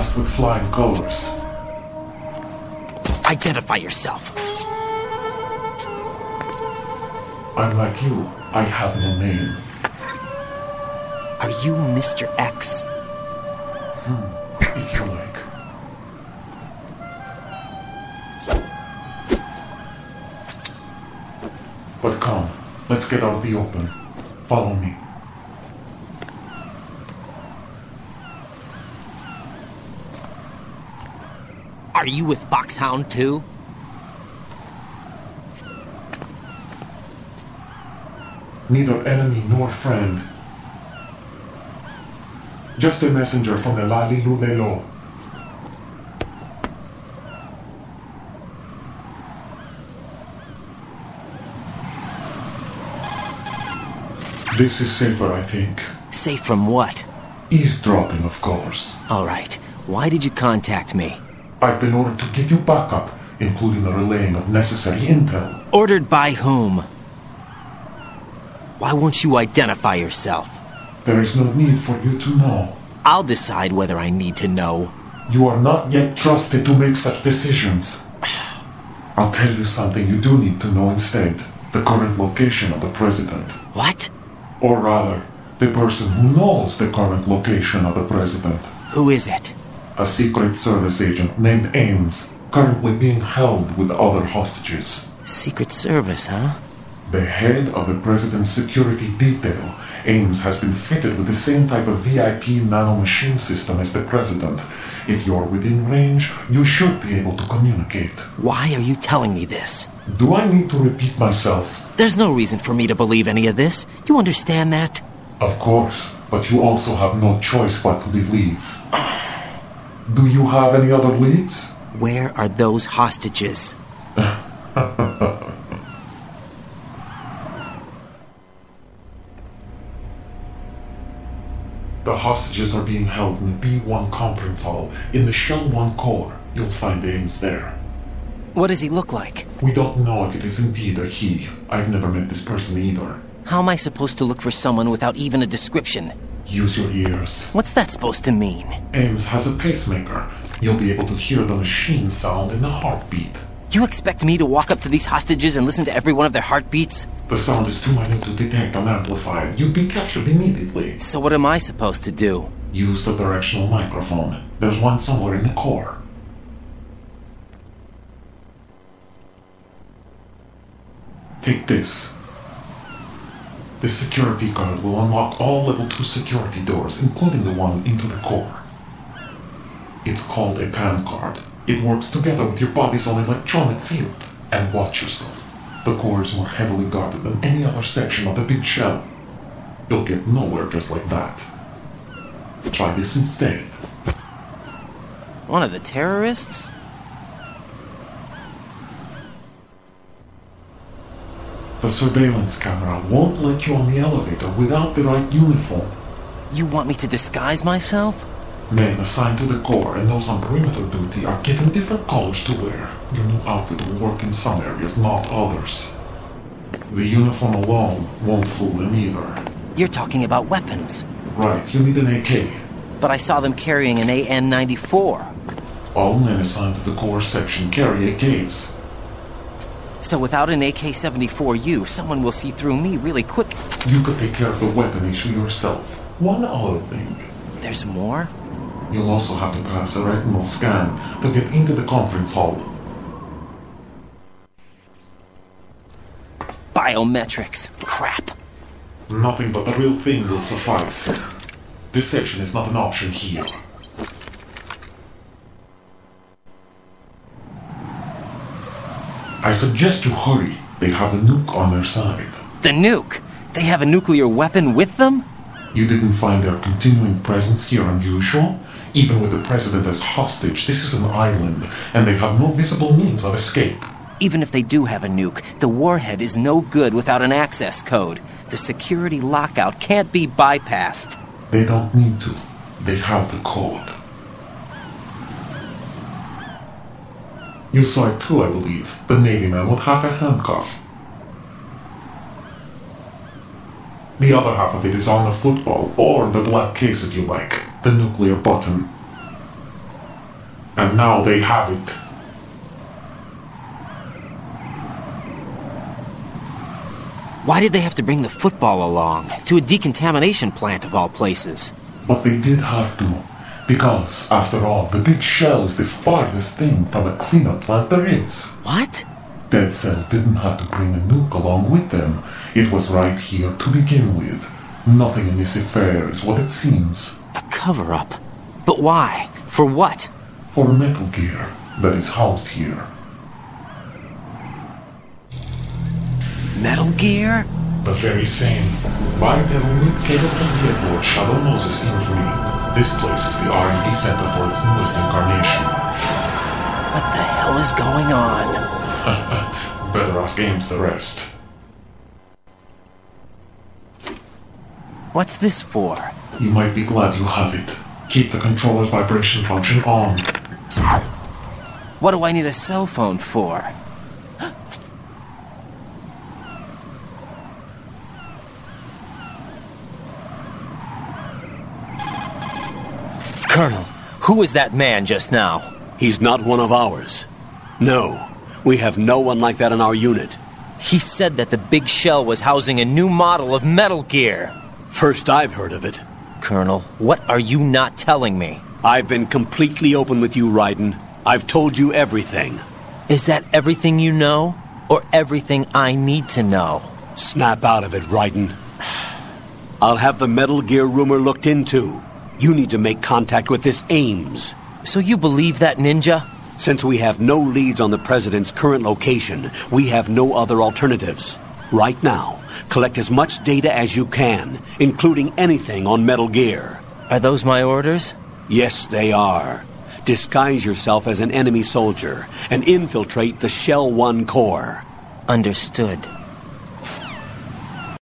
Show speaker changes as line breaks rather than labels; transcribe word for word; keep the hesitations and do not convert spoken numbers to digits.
passed with flying colors.
Identify yourself.
I'm like you. I have no name.
Are you Mister X?
Hmm, if you like. But come, let's get out of the open. Follow me.
Are you with Foxhound too?
Neither enemy nor friend. Just a messenger from the Lali Lulelo. This is safer, I think.
Safe from what?
Eavesdropping, of course.
All right. Why did you contact me?
I've been ordered to give you backup, including the relaying of necessary intel.
Ordered by whom? Why won't you identify yourself?
There is no need for you to know.
I'll decide whether I need to know.
You are not yet trusted to make such decisions. I'll tell you something you do need to know instead. The current location of the president.
What?
Or rather, the person who knows the current location of the president.
Who is it?
A Secret Service agent named Ames, currently being held with other hostages.
Secret Service, huh?
The head of the president's security detail, Ames, has been fitted with the same type of V I P nanomachine system as the president. If you're within range, you should be able to communicate.
Why are you telling me this?
Do I need to repeat myself?
There's no reason for me to believe any of this. You understand that?
Of course, but you also have no choice but to believe. Do you have any other leads?
Where are those hostages?
The hostages are being held in the B one conference hall in the Shell one core. You'll find Ames there.
What does he look like?
We don't know if it is indeed a he. I've never met this person either.
How am I supposed to look for someone without even a description?
Use your ears.
What's that supposed to mean?
Ames has a pacemaker. You'll be able to hear the machine sound in the heartbeat.
You expect me to walk up to these hostages and listen to every one of their heartbeats?
The sound is too minute to detect and amplify it. You'd be captured immediately.
So what am I supposed to do?
Use the directional microphone. There's one somewhere in the core. Take this. This security card will unlock all level two security doors, including the one into the core. It's called a PAN card. It works together with your body's own electronic field. And watch yourself. The core is more heavily guarded than any other section of the big shell. You'll get nowhere just like that. Try this instead.
One of the terrorists?
The surveillance camera won't let you on the elevator without the right uniform.
You want me to disguise myself?
Men assigned to the core and those on perimeter duty are given different colors to wear. Your new outfit will work in some areas, not others. The uniform alone won't fool them either.
You're talking about weapons.
Right, you need an A K.
But I saw them carrying an A N ninety-four.
All men assigned to the core section carry A Ks.
So without an A K seventy-four U, someone will see through me really quick.
You could take care of the weapon issue yourself. One other thing.
There's more?
You'll also have to pass a retinal scan to get into the conference hall.
Biometrics. Crap.
Nothing but the real thing will suffice. Deception is not an option here. I suggest you hurry. They have a nuke on their side.
The nuke? They have a nuclear weapon with them?
You didn't find their continuing presence here unusual? Even with the president as hostage, this is an island, and they have no visible means of escape.
Even if they do have a nuke, the warhead is no good without an access code. The security lockout can't be bypassed.
They don't need to. They have the code. You saw it too, I believe. The Navy man with half a handcuff. The other half of it is on the football, or the black case if you like. The nuclear button. And now they have it.
Why did they have to bring the football along? To a decontamination plant of all places.
But they did have to. Because, after all, the big shell is the farthest thing from a cleanup plant there is.
What?
Dead Cell didn't have to bring a nuke along with them. It was right here to begin with. Nothing in this affair is what it seems.
A cover-up? But why? For what?
For Metal Gear that is housed here.
Metal Gear?
The very same. Bipedal nuke capable from the Lord Shadow Moses infamy. This place is the R and D center for its newest incarnation.
What the hell is going on?
Better ask Ames the rest.
What's this for?
You might be glad you have it. Keep the controller's vibration function on.
What do I need a cell phone for? Colonel, who was that man just now?
He's not one of ours. No, we have no one like that in our unit.
He said that the big shell was housing a new model of Metal Gear.
First I've heard of it.
Colonel, what are you not telling me?
I've been completely open with you, Raiden. I've told you everything.
Is that everything you know? Or everything I need to know?
Snap out of it, Raiden. I'll have the Metal Gear rumor looked into. You need to make contact with this Ames.
So you believe that ninja?
Since we have no leads on the President's current location, we have no other alternatives. Right now, collect as much data as you can, including anything on Metal Gear.
Are those my orders?
Yes, they are. Disguise yourself as an enemy soldier and infiltrate the Shell One core.
Understood.